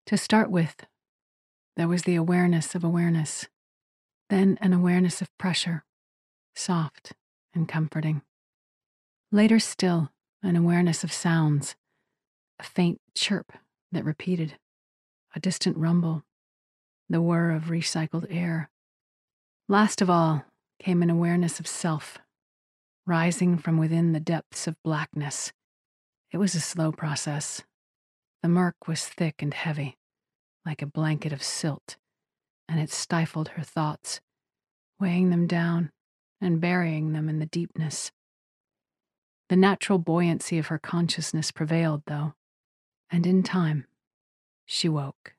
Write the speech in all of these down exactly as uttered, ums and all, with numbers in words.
To start with, there was the awareness of awareness, then an awareness of pressure, soft and comforting. Later still, an awareness of sounds, a faint chirp that repeated, a distant rumble, the whir of recycled air. Last of all came an awareness of self, rising from within the depths of blackness. It was a slow process. The murk was thick and heavy, like a blanket of silt, and it stifled her thoughts, weighing them down and burying them in the deepness. The natural buoyancy of her consciousness prevailed, though, and in time, she woke.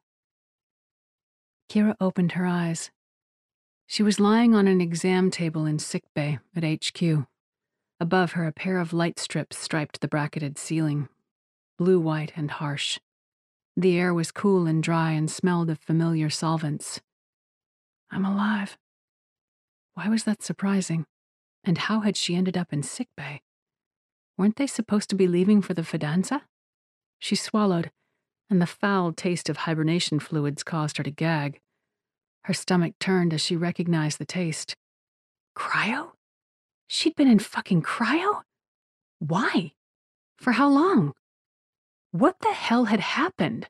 Kira opened her eyes. She was lying on an exam table in sickbay at H Q. Above her, a pair of light strips striped the bracketed ceiling, blue-white and harsh. The air was cool and dry and smelled of familiar solvents. I'm alive. Why was that surprising? And how had she ended up in sickbay? Weren't they supposed to be leaving for the Fidanza? She swallowed, and the foul taste of hibernation fluids caused her to gag. Her stomach turned as she recognized the taste. Cryo? She'd been in fucking cryo? Why? For how long? What the hell had happened?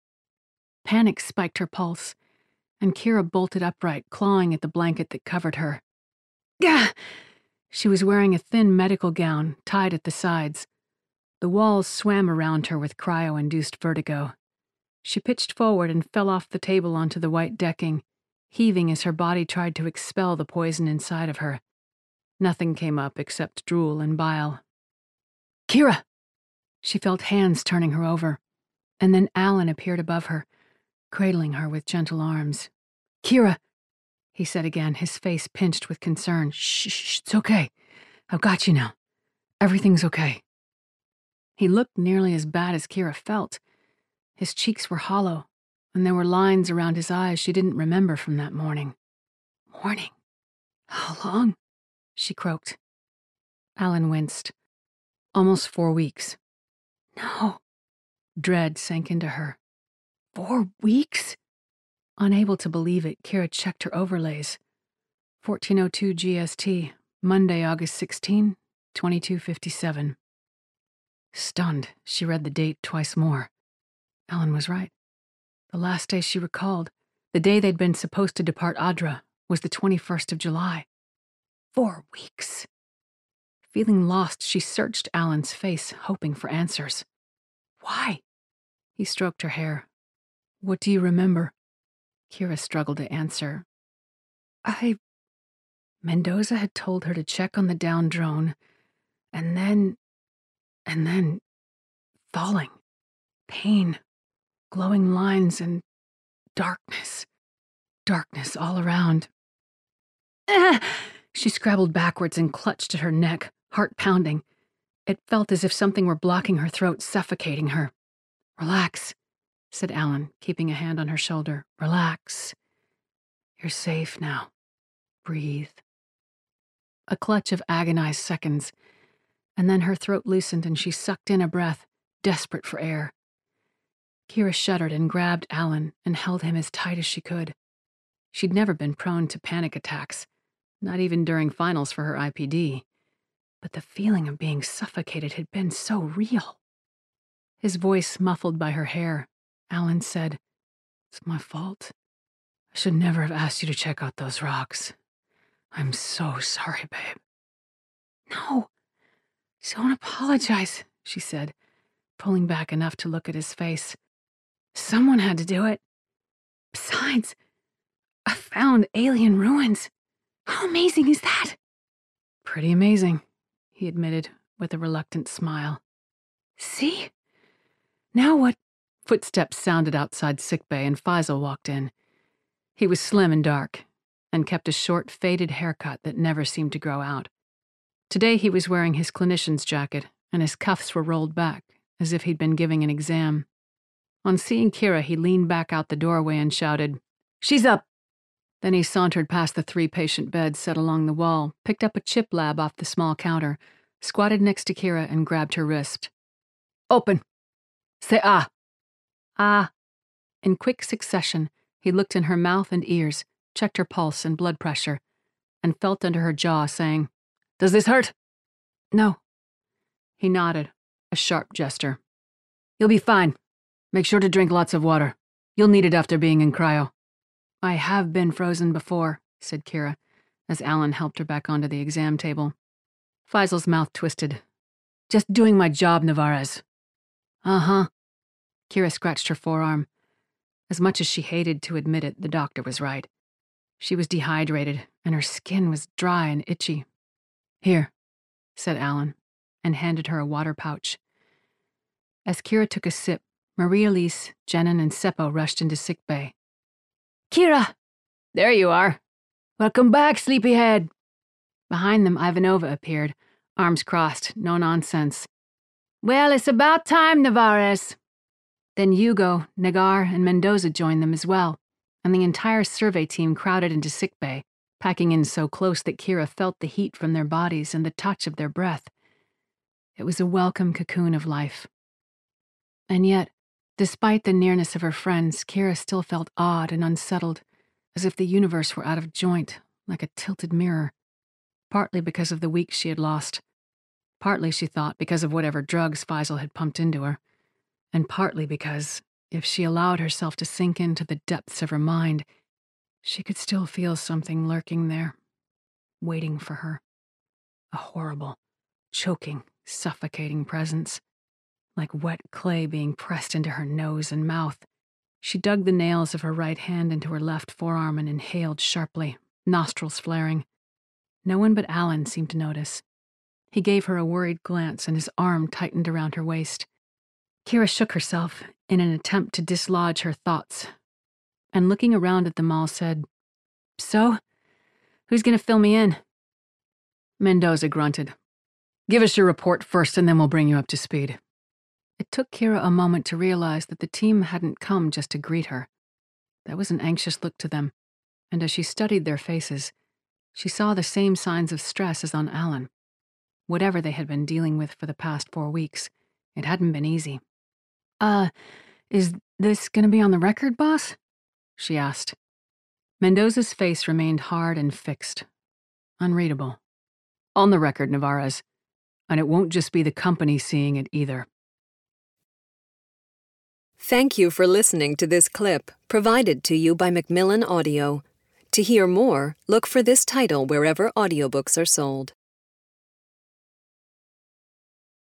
Panic spiked her pulse, and Kira bolted upright, clawing at the blanket that covered her. Gah! She was wearing a thin medical gown, tied at the sides. The walls swam around her with cryo-induced vertigo. She pitched forward and fell off the table onto the white decking, heaving as her body tried to expel the poison inside of her. Nothing came up except drool and bile. Kira! She felt hands turning her over, and then Alan appeared above her, cradling her with gentle arms. Kira, he said again, his face pinched with concern. Shh, shh, it's okay. I've got you now. Everything's okay. He looked nearly as bad as Kira felt. His cheeks were hollow, and there were lines around his eyes she didn't remember from that morning. Morning? How long? She croaked. Alan winced. Almost four weeks. No. Dread sank into her. Four weeks? Unable to believe it, Kira checked her overlays. fourteen oh two G S T, Monday, August sixteenth, twenty-two fifty-seven. Stunned, she read the date twice more. Alan was right. The last day she recalled, the day they'd been supposed to depart Adra, was the twenty-first of July. Four weeks. Feeling lost, she searched Alan's face, hoping for answers. Why? He stroked her hair. What do you remember? Kira struggled to answer. I... Mendoza had told her to check on the down drone, and then... and then... falling. Pain. Glowing lines and... darkness. Darkness all around. Ah! She scrabbled backwards and clutched at her neck, heart pounding. It felt as if something were blocking her throat, suffocating her. Relax, said Alan, keeping a hand on her shoulder. Relax. You're safe now. Breathe. A clutch of agonized seconds, and then her throat loosened and she sucked in a breath, desperate for air. Kira shuddered and grabbed Alan and held him as tight as she could. She'd never been prone to panic attacks, not even during finals for her I P D. But the feeling of being suffocated had been so real. His voice muffled by her hair, Alan said, It's my fault. I should never have asked you to check out those rocks. I'm so sorry, babe. No, don't apologize, she said, pulling back enough to look at his face. Someone had to do it. Besides, I found alien ruins. How amazing is that? Pretty amazing, he admitted with a reluctant smile. See? Now what? Footsteps sounded outside sickbay and Faisal walked in. He was slim and dark, and kept a short, faded haircut that never seemed to grow out. Today he was wearing his clinician's jacket, and his cuffs were rolled back, as if he'd been giving an exam. On seeing Kira, he leaned back out the doorway and shouted, She's up! Then he sauntered past the three patient beds set along the wall, picked up a chip lab off the small counter, squatted next to Kira and grabbed her wrist. Open! Say ah! Ah! In quick succession, he looked in her mouth and ears, checked her pulse and blood pressure, and felt under her jaw, saying, "Does this hurt?" "No." He nodded, a sharp gesture. "You'll be fine. Make sure to drink lots of water. You'll need it after being in cryo." "I have been frozen before," said Kira, as Alan helped her back onto the exam table. Faisal's mouth twisted. "Just doing my job, Navarez." "Uh-huh." Kira scratched her forearm. As much as she hated to admit it, the doctor was right. She was dehydrated, and her skin was dry and itchy. "Here," said Alan, and handed her a water pouch. As Kira took a sip, Maria-Elise, Jenin, and Seppo rushed into sickbay. "Kira! There you are. Welcome back, sleepyhead." Behind them, Ivanova appeared, arms crossed, no nonsense. "Well, it's about time, Navarez." Then Hugo, Nagar, and Mendoza joined them as well, and the entire survey team crowded into sickbay, packing in so close that Kira felt the heat from their bodies and the touch of their breath. It was a welcome cocoon of life. And yet, despite the nearness of her friends, Kira still felt awed and unsettled, as if the universe were out of joint, like a tilted mirror. Partly because of the weeks she had lost. Partly, she thought, because of whatever drugs Faisal had pumped into her. And partly because, if she allowed herself to sink into the depths of her mind, she could still feel something lurking there, waiting for her. A horrible, choking, suffocating presence. Like wet clay being pressed into her nose and mouth. She dug the nails of her right hand into her left forearm and inhaled sharply, nostrils flaring. No one but Alan seemed to notice. He gave her a worried glance and his arm tightened around her waist. Kira shook herself in an attempt to dislodge her thoughts, and looking around at them all said, "So, who's going to fill me in?" Mendoza grunted. "Give us your report first and then we'll bring you up to speed." It took Kira a moment to realize that the team hadn't come just to greet her. There was an anxious look to them, and as she studied their faces, she saw the same signs of stress as on Alan. Whatever they had been dealing with for the past four weeks, it hadn't been easy. Uh, is this gonna be on the record, boss?" she asked. Mendoza's face remained hard and fixed. Unreadable. "On the record, Navarez. And it won't just be the company seeing it either." Thank you for listening to this clip provided to you by Macmillan Audio. To hear more, look for this title wherever audiobooks are sold.